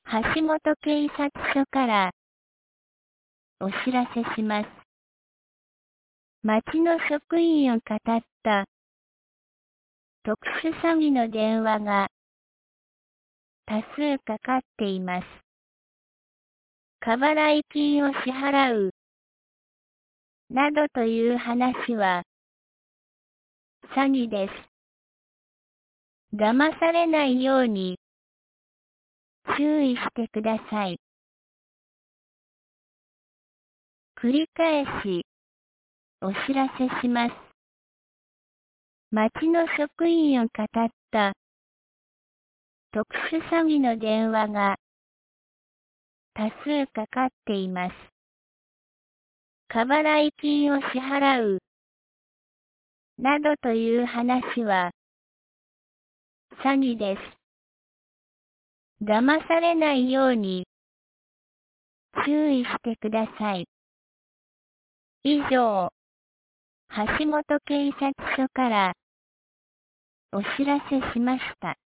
橋本警察署からお知らせします。町の職員を語った特殊詐欺の電話が多数かかっています。過払い金を支払うなどという話は詐欺です。騙されないように注意してください。繰り返しお知らせします。町の職員を語った特殊詐欺の電話が多数かかっています。過払い金を支払うなどという話は詐欺です。騙されないように注意してください。以上、橋本警察署からお知らせしました。